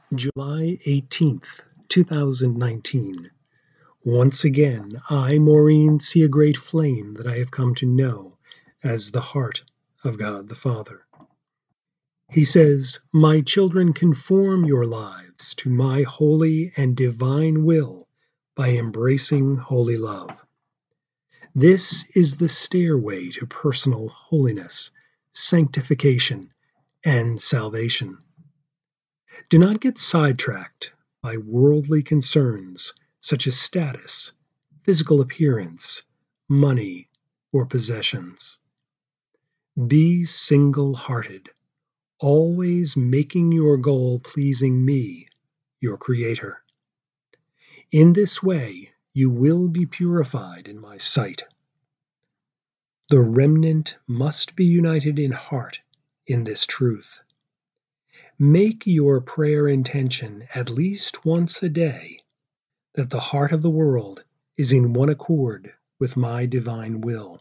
July 18th, 2019. Once again, I, Maureen, see a great flame that I have come to know as the heart of God the Father. He says, "My children, conform your lives to my holy and divine will by embracing holy love. This is the stairway to personal holiness, sanctification, and salvation. Do not get sidetracked by worldly concerns such as status, physical appearance, money, or possessions. Be single-hearted, always making your goal pleasing me, your Creator. In this way, you will be purified in my sight. The remnant must be united in heart in this truth. Make your prayer intention at least once a day that the heart of the world is in one accord with my divine will.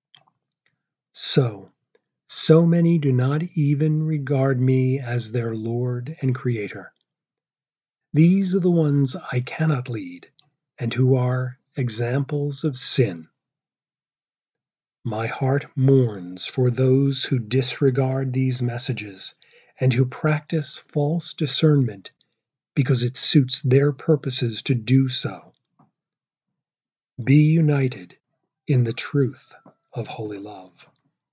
So many do not even regard me as their Lord and Creator. These are the ones I cannot lead and who are examples of sin. My heart mourns for those who disregard these messages and who practice false discernment because it suits their purposes to do so. Be united in the truth of holy love."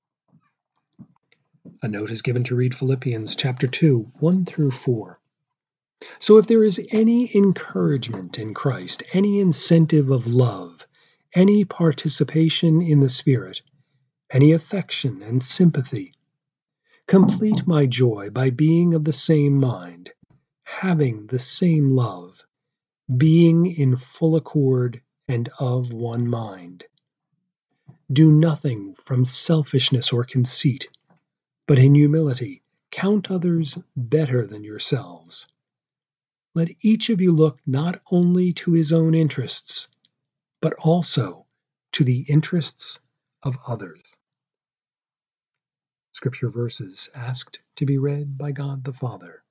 A note is given to read Philippians chapter 2, 1 through 4. So if there is any encouragement in Christ, any incentive of love, any participation in the Spirit, any affection and sympathy, complete my joy by being of the same mind, having the same love, being in full accord and of one mind. Do nothing from selfishness or conceit, but in humility count others better than yourselves. Let each of you look not only to his own interests, but also to the interests of others. Scripture verses asked to be read by God the Father.